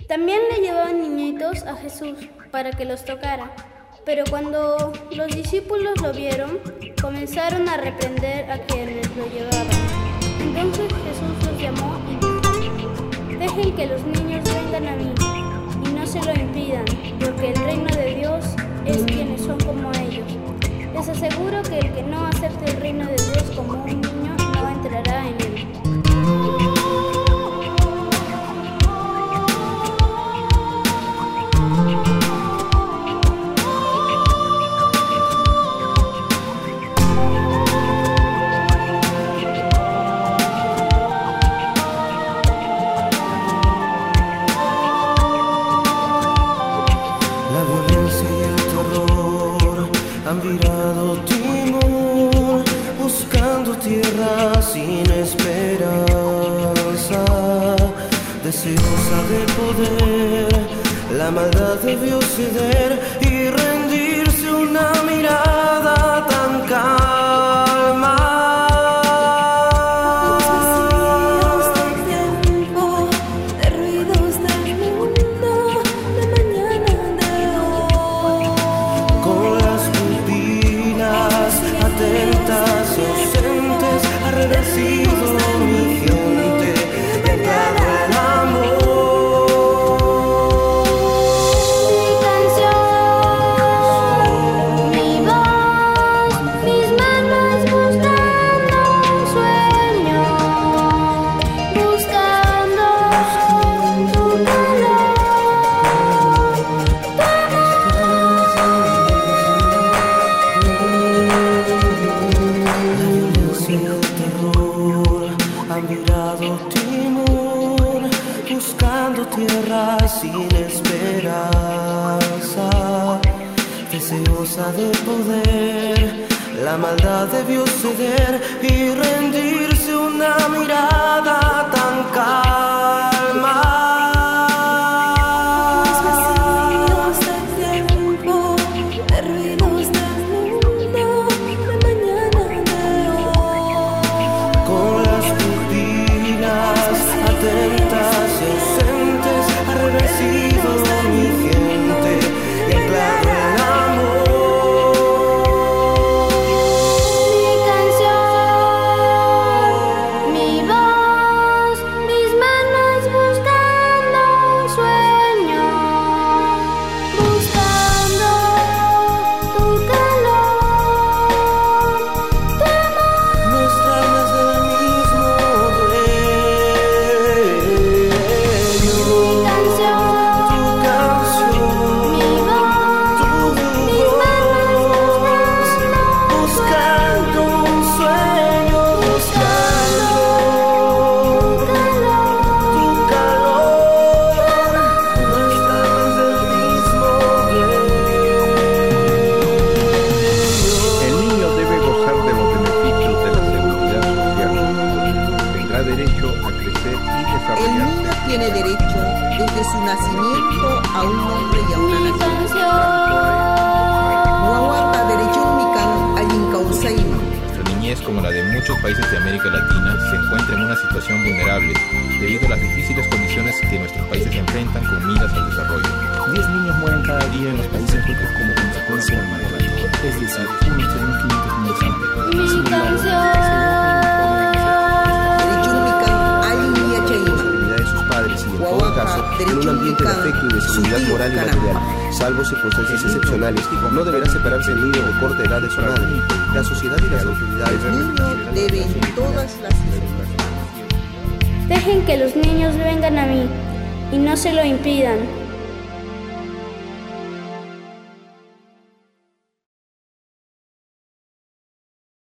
También le llevaban niñitos a Jesús para que los tocara. Pero cuando los discípulos lo vieron, comenzaron a reprender a quienes lo llevaban. Entonces Jesús los llamó y dijo: dejen que los niños vengan a mí y no se lo impidan, porque el reino de Dios es quienes son como ellos. Les aseguro que el que no acepte el reino de Dios como un niño no entrará en él. Han virado timón, buscando tierra sin esperanza, deseosa de poder, la maldad debió ceder y rendirse una mirada tan calma. Han virado timón, buscando tierra sin esperanza, deseosa de poder, la maldad debió ceder y rendirse una mirada tan calma. El niño tiene derecho desde su nacimiento a un nombre y a una nación. Guaguata derechón mican allincausaino. Nuestra niñez, como la de muchos países de América Latina, se encuentra en una situación vulnerable debido a las difíciles condiciones que nuestros países enfrentan con miras al desarrollo. 10 niños mueren cada día en los países ricos como consecuencia del maltrato, es decir, unos 3.500 niños al día. Mi canción. Y en todo caso, en un ambiente de afecto y de seguridad moral y material, salvo circunstancias excepcionales, no deberá separarse el niño de corta edad de su madre. La sociedad y las autoridades deben todas las Dejen que los niños vengan a mí y no se lo impidan,